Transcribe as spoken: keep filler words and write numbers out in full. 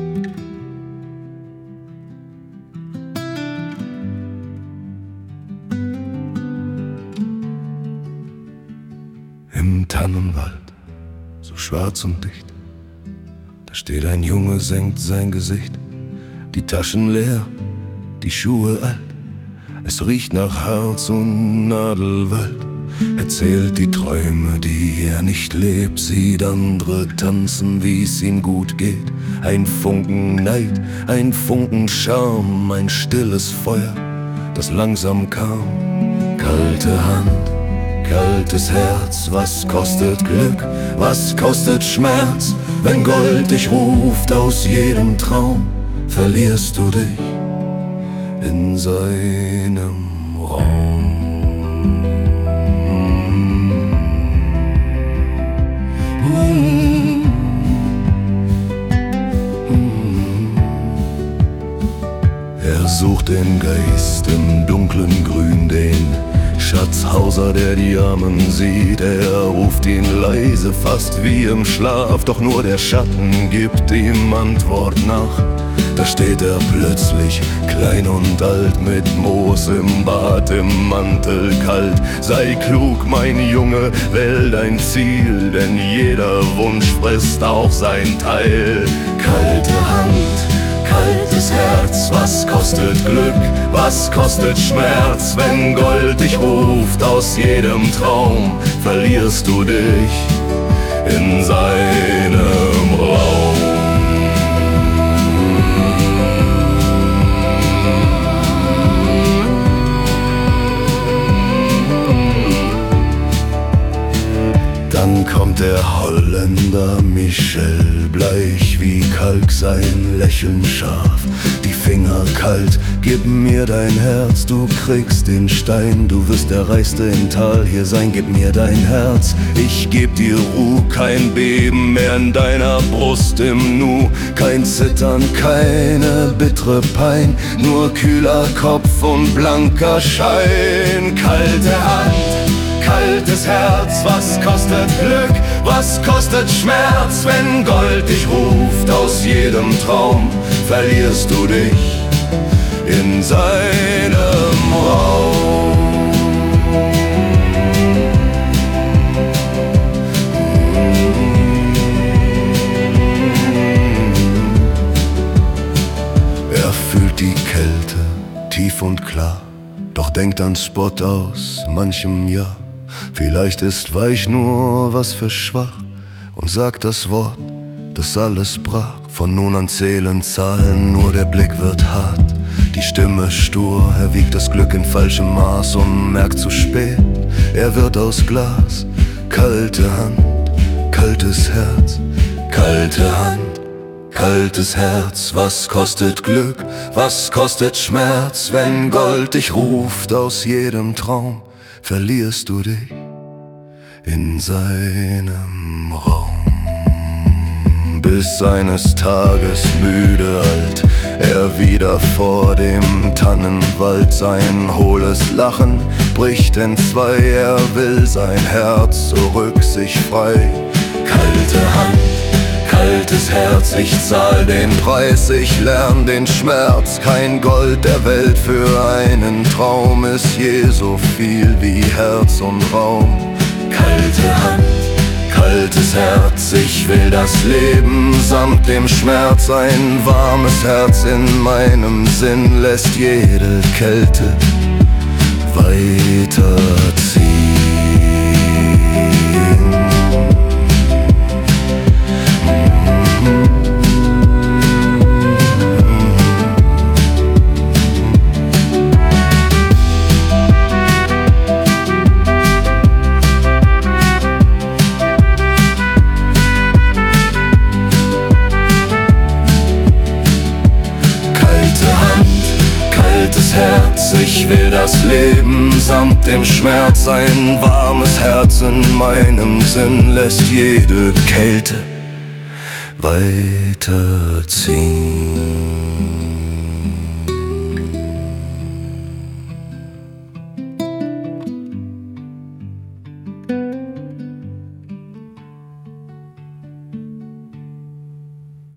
Im Tannenwald, so schwarz und dicht, da steht ein Junge, senkt sein Gesicht, die Taschen leer, die Schuhe alt. Es riecht nach Harz und Nadelwald. Er zählt die Träume, die er nicht lebt, sieht andere tanzen, wie es ihm gut geht. Ein Funken Neid, ein Funken Charme, ein stilles Feuer, das langsam kam. Kalte Hand, kaltes Herz, was kostet Glück, was kostet Schmerz? Wenn Gold dich ruft aus jedem Traum, verlierst du dich in seinem Raum. Er sucht den Geist im dunklen Grün, den Schatzhauser, der die Armen sieht. Er ruft ihn leise, fast wie im Schlaf, doch nur der Schatten gibt ihm Antwort nach. Da steht er plötzlich, klein und alt, mit Moos im Bart, im Mantel kalt. Sei klug, mein Junge, wähl dein Ziel, denn jeder Wunsch frisst auch sein Teil. Kalte Hand, kaltes Herz, was kostet Glück, was kostet Schmerz? Wenn Gold dich ruft aus jedem Traum, verlierst du dich in seinem Raum. Dann kommt der Holländer Michel, bleich wie Kalk, sein Lächeln scharf, die Finger kalt. Gib mir dein Herz, du kriegst den Stein, du wirst der Reichste im Tal hier sein. Gib mir dein Herz, ich geb dir Ruhe, kein Beben mehr in deiner Brust im Nu, kein Zittern, keine bittere Pein, nur kühler Kopf und blanker Schein. Kalte Hand, kaltes Herz, was kostet Glück, was kostet Schmerz? Wenn Gold dich ruft aus jedem Traum, verlierst du dich in seinem Raum. Er fühlt die Kälte tief und klar, doch denkt an Spot aus manchem Jahr. Vielleicht ist weich nur was für schwach und sagt das Wort, das alles brach. Von nun an zählen Zahlen, nur der Blick wird hart, die Stimme stur. Er wiegt das Glück in falschem Maß und merkt zu spät, er wird aus Glas. Kalte Hand, kaltes Herz, kalte Hand, kaltes Herz, was kostet Glück, was kostet Schmerz? Wenn Gold dich ruft aus jedem Traum, verlierst du dich in seinem Raum. Bis eines Tages müde alt, er wieder vor dem Tannenwald, sein hohles Lachen bricht entzwei. Er will sein Herz zurück, sich frei. Kalte Hand, kaltes Herz, ich zahl den Preis, ich lern den Schmerz. Kein Gold der Welt für einen Traum ist je so viel wie Herz und Raum. Kalte Hand, kaltes Herz, ich will das Leben samt dem Schmerz. Ein warmes Herz in meinem Sinn lässt jede Kälte weiterziehen. Herz, ich will das Leben samt dem Schmerz. Ein warmes Herz in meinem Sinn lässt jede Kälte weiterziehen.